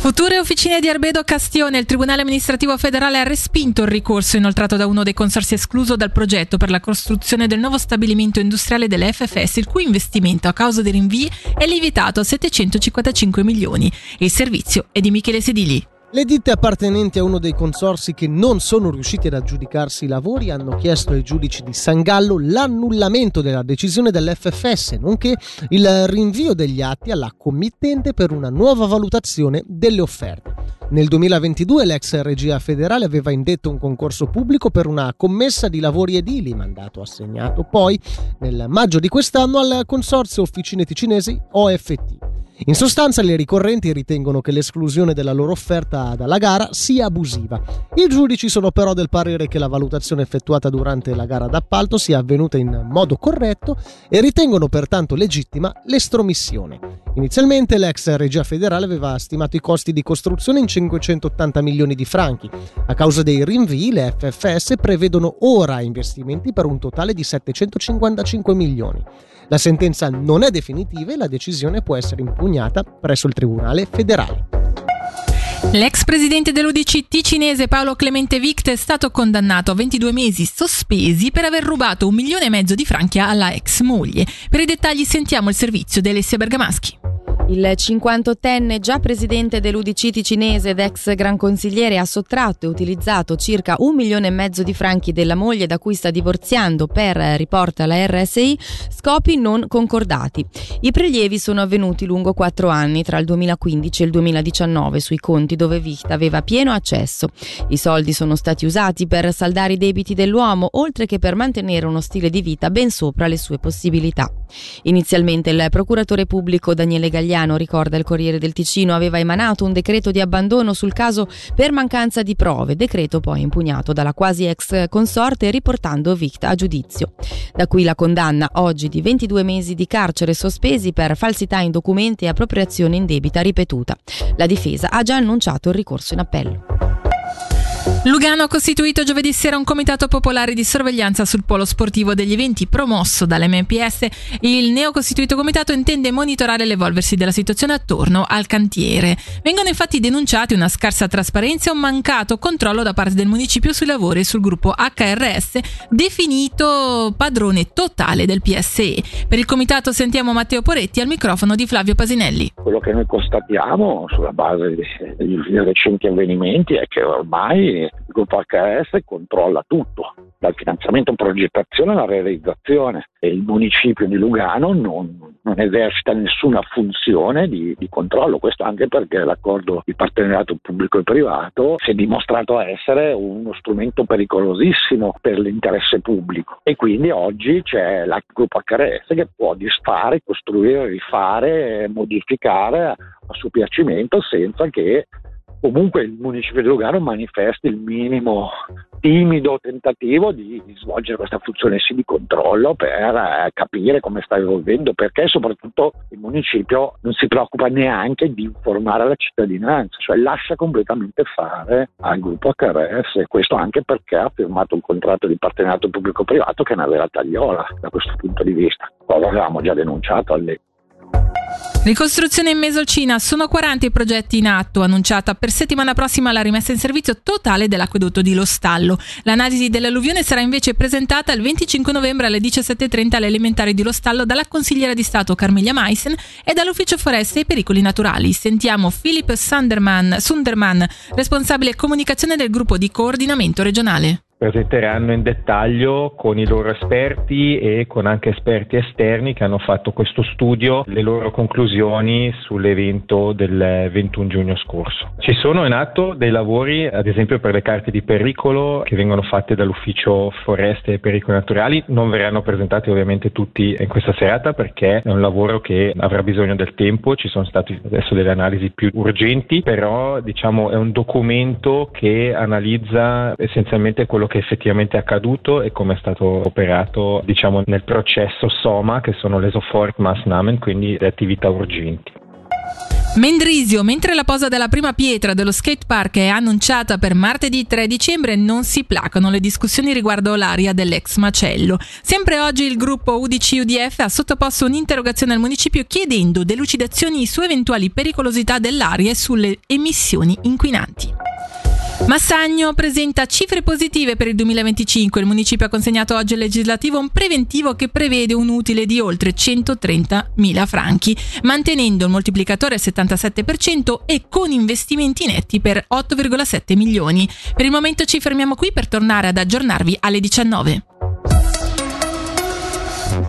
Future officine di Arbedo Castione. Il Tribunale Amministrativo Federale ha respinto il ricorso inoltrato da uno dei consorzi escluso dal progetto per la costruzione del nuovo stabilimento industriale delle FFS, il cui investimento a causa dei rinvii è limitato a 755 milioni. Il servizio è di Michele Sedili. Le ditte appartenenti a uno dei consorzi che non sono riusciti ad aggiudicarsi i lavori hanno chiesto ai giudici di San Gallo l'annullamento della decisione dell'FFS, nonché il rinvio degli atti alla committente per una nuova valutazione delle offerte. Nel 2022 l'ex regia federale aveva indetto un concorso pubblico per una commessa di lavori edili, mandato assegnato poi nel maggio di quest'anno al consorzio Officine Ticinesi OFT. In sostanza, le ricorrenti ritengono che l'esclusione della loro offerta dalla gara sia abusiva. I giudici sono però del parere che la valutazione effettuata durante la gara d'appalto sia avvenuta in modo corretto e ritengono pertanto legittima l'estromissione. Inizialmente l'ex regia federale aveva stimato i costi di costruzione in 580 milioni di franchi. A causa dei rinvii, le FFS prevedono ora investimenti per un totale di 755 milioni. La sentenza non è definitiva e la decisione può essere impugnata presso il Tribunale federale. L'ex presidente dell'UDC ticinese Paolo Clemente Vict è stato condannato a 22 mesi sospesi per aver rubato 1,5 milioni di franchi alla ex moglie. Per i dettagli sentiamo il servizio di Alessia Bergamaschi. Il 58enne, già presidente dell'UDC ticinese ed ex gran consigliere, ha sottratto e utilizzato circa 1,5 milioni di franchi della moglie da cui sta divorziando per, riporta la RSI, scopi non concordati. I prelievi sono avvenuti lungo 4 anni, tra il 2015 e il 2019, sui conti dove Vicht aveva pieno accesso. I soldi sono stati usati per saldare i debiti dell'uomo, oltre che per mantenere uno stile di vita ben sopra le sue possibilità. Inizialmente il procuratore pubblico Daniele Gagliano, ricorda il Corriere del Ticino, aveva emanato un decreto di abbandono sul caso per mancanza di prove, decreto poi impugnato dalla quasi ex consorte riportando Vict a giudizio. Da qui la condanna oggi di 22 mesi di carcere sospesi per falsità in documenti e appropriazione indebita ripetuta. La difesa ha già annunciato il ricorso in appello. Lugano ha costituito giovedì sera un comitato popolare di sorveglianza sul polo sportivo degli eventi promosso dall'MPS. Il neocostituito comitato intende monitorare l'evolversi della situazione attorno al cantiere. Vengono infatti denunciati una scarsa trasparenza e un mancato controllo da parte del municipio sui lavori sul gruppo HRS, definito padrone totale del PSE. Per il comitato sentiamo Matteo Poretti al microfono di Flavio Pasinelli. Quello che noi constatiamo sulla base degli recenti avvenimenti è che ormai il gruppo HRS controlla tutto, dal finanziamento, progettazione alla realizzazione, e il municipio di Lugano non esercita nessuna funzione di controllo. Questo anche perché l'accordo di partenariato pubblico e privato si è dimostrato essere uno strumento pericolosissimo per l'interesse pubblico, e quindi oggi c'è il gruppo HRS che può disfare, costruire, rifare, modificare a suo piacimento senza che comunque il municipio di Lugano manifesti il minimo timido tentativo di svolgere questa funzione sì di controllo per capire come sta evolvendo, perché soprattutto il municipio non si preoccupa neanche di informare la cittadinanza, cioè lascia completamente fare al gruppo HRS, e questo anche perché ha firmato un contratto di partenariato pubblico-privato che è una vera tagliola da questo punto di vista. Poi l'avevamo già denunciato all'epoca. Ricostruzione in Mesolcina, sono 40 i progetti in atto, annunciata per settimana prossima la rimessa in servizio totale dell'acquedotto di Lo Stallo. L'analisi dell'alluvione sarà invece presentata il 25 novembre alle 17:30 alle elementari di Lo Stallo dalla consigliera di Stato Carmiglia Meissen e dall'Ufficio Foreste e Pericoli Naturali. Sentiamo Philip Sunderman, responsabile comunicazione del gruppo di coordinamento regionale. Presenteranno in dettaglio con i loro esperti e con anche esperti esterni che hanno fatto questo studio le loro conclusioni sull'evento del 21 giugno scorso. Ci sono in atto dei lavori, ad esempio per le carte di pericolo, che vengono fatte dall'Ufficio Foreste e Pericoli Naturali. Non verranno presentati ovviamente tutti in questa serata perché è un lavoro che avrà bisogno del tempo. Ci sono state adesso delle analisi più urgenti, però è un documento che analizza essenzialmente quello che effettivamente è accaduto e come è stato operato nel processo SOMA, che sono le Sofort Maßnahmen, quindi le attività urgenti. Mendrisio, mentre la posa della prima pietra dello skatepark è annunciata per martedì 3 dicembre, non si placano le discussioni riguardo l'area dell'ex macello. Sempre oggi il gruppo UDC-UDF ha sottoposto un'interrogazione al municipio chiedendo delucidazioni su eventuali pericolosità dell'area e sulle emissioni inquinanti. Massagno presenta cifre positive per il 2025. Il municipio ha consegnato oggi al legislativo un preventivo che prevede un utile di oltre 130.000 franchi, mantenendo il moltiplicatore al 77% e con investimenti netti per 8,7 milioni. Per il momento ci fermiamo qui per tornare ad aggiornarvi alle 19.